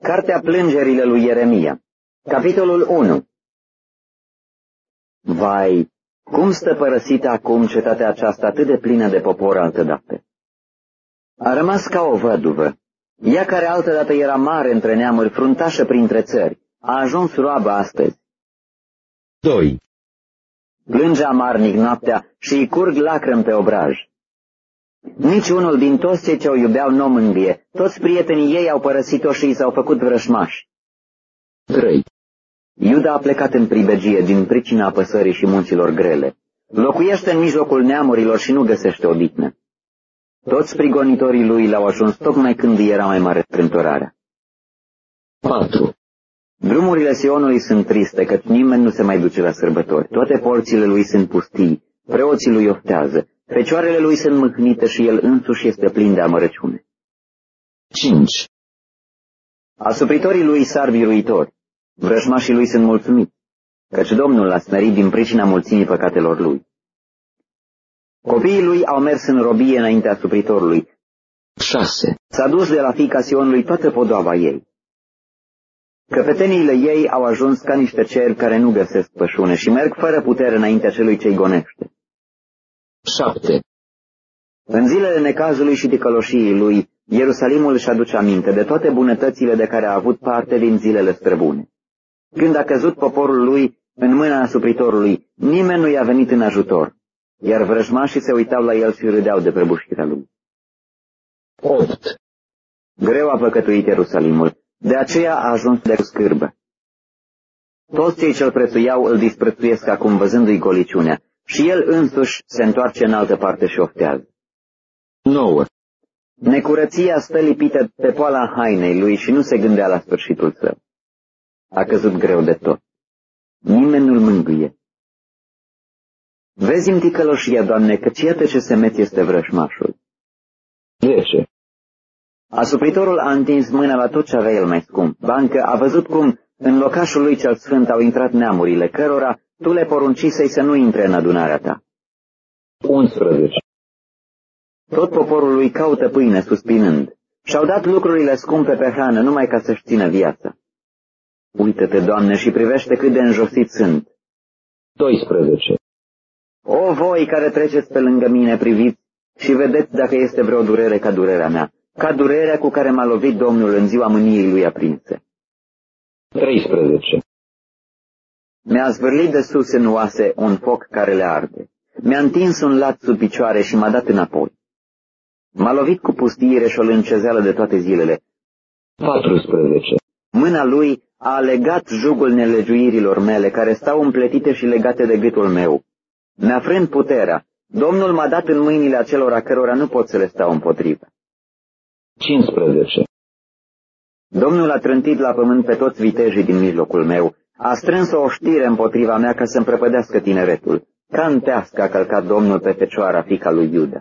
Cartea plângerile lui Ieremia, capitolul 1. Vai, cum stă părăsită acum cetatea aceasta atât de plină de popor altădată! A rămas ca o văduvă. Ea care altădată era mare între neamuri, fruntașă printre țări, a ajuns roabă astăzi. 2. Plânge amarnic noaptea și îi curg lacrimi pe obraj. Nici unul din toți cei ce o iubeau nu o mângâie, toți prietenii ei au părăsit-o și i s-au făcut vrășmași. 3. Iuda a plecat în pribegie din pricina apăsării și munților grele. Locuiește în mijlocul neamurilor și nu găsește odihnă. Toți prigonitorii lui l-au ajuns tocmai când era mai mare strâmtorarea. 4. Drumurile Sionului sunt triste, căci nimeni nu se mai duce la sărbători. Toate porțile lui sunt pustii, preoții lui oftează, fecioarele lui sunt mâhnite și el însuși este plin de amărăciune. 5. Asupritorii lui sar biruitori, vrăjmașii lui sunt mulțumiți, căci Domnul l-a smerit din pricina mulțimii păcatelor lui. Copiii lui au mers în robie înaintea asupritorului. 6. S-a dus de la fiica Sionului toată podoaba ei. Căpeteniile ei au ajuns ca niște cervi care nu găsesc pășune și merg fără putere înaintea celui ce-i gonește. 7. În zilele necazului și ticăloșiei lui, Ierusalimul își aduce aminte de toate bunătățile de care a avut parte din zilele străbune. Când a căzut poporul lui în mâna asupritorului, nimeni nu i-a venit în ajutor, iar vrăjmașii se uitau la el și râdeau de prăbușirea lui. 8. Greu a păcătuit Ierusalimul, de aceea a ajuns de scârbă. Toți cei ce-l prețuiau îl disprețuiesc acum văzându-i goliciunea și el însuși se întoarce în altă parte și oftează. 9. Necurăția stă lipită pe poala hainei lui și nu se gândea la sfârșitul său. A căzut greu de tot. Nimeni nu-l mângâie. Vezi-mi ticăloșia, Doamne, căci iată ce semeț este vrășmașul. 10. Asupritorul a întins mâna la tot ce avea el mai scump, bancă a văzut cum în locașul lui cel sfânt au intrat neamurile, cărora tu le poruncisei să nu intre în adunarea ta. 11. Tot poporul lui caută pâine suspinând. Și-au dat lucrurile scumpe pe hrană numai ca să-și țină viața. Uită-te, Doamne, și privește cât de înjosit sunt. 12. O, voi care treceți pe lângă mine, priviți și vedeți dacă este vreo durere ca durerea mea, ca durerea cu care m-a lovit Domnul în ziua mâniei lui aprinse. 13. Mi-a zvârlit de sus în oase un foc care le arde. Mi-a întins un lat sub picioare și m-a dat înapoi. M-a lovit cu pustiire și o lâncezeală de toate zilele. 14. Mâna lui a legat jugul nelegiuirilor mele, care stau împletite și legate de gâtul meu. Mi-a frânt puterea. Domnul m-a dat în mâinile acelora cărora nu pot să le stau împotrivă. 15. Domnul a trântit la pământ pe toți vitejii din mijlocul meu. A strâns o oștire împotriva mea ca să-mi prăpădească tineretul. Ca în tească a călcat Domnul pe fecioara, fiica lui Iuda.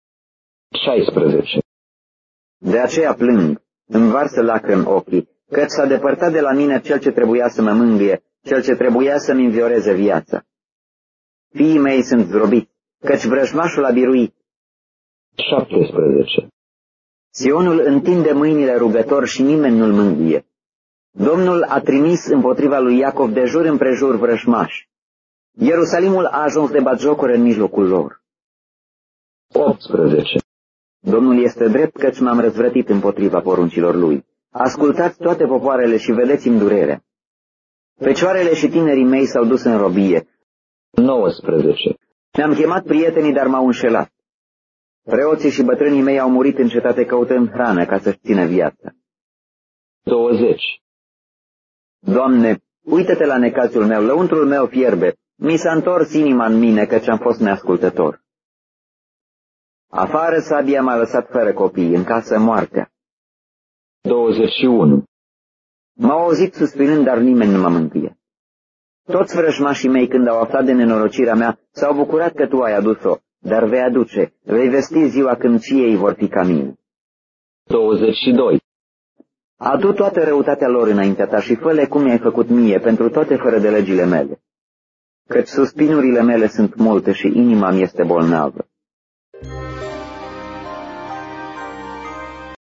16. De aceea plâng, îmi varsă lacrimi ochii, căci s-a depărtat de la mine cel ce trebuia să mă mângâie, cel ce trebuia să-mi învioreze viața. Fiii mei sunt zdrobiți, căci vrăjmașul a biruit. 17. Sionul întinde mâinile rugător și nimeni nu-l mângâie. Domnul a trimis împotriva lui Iacov de jur împrejur vrăjmași. Ierusalimul a ajuns de batjocură în mijlocul lor. 18. Domnul este drept, căci m-am răzvrătit împotriva poruncilor lui. Ascultați toate popoarele și vedeți-mi durerea. Fecioarele și tinerii mei s-au dus în robie. 19. Mi-am chemat prietenii, dar m-au înșelat. Preoții și bătrânii mei au murit în cetate căutând hrană ca să-și țină viața. 20. Doamne, uită-te la necazul meu, lăuntrul meu fierbe. Mi s-a întors inima în mine, căci am fost neascultător. Afară sabia m-a lăsat fără copii, în casă moartea. 21. M-au auzit suspinând, dar nimeni nu mă mângâie. Toți vrăjmașii mei, când au aflat de nenorocirea mea, s-au bucurat că tu ai adus-o, dar vei vesti ziua când și ei vor fi ca mine. 22. Adu toată răutatea lor înaintea ta și fă-le cum mi-ai făcut mie pentru toate fără de legile mele. Căci suspinurile mele sunt multe și inima mi este bolnavă.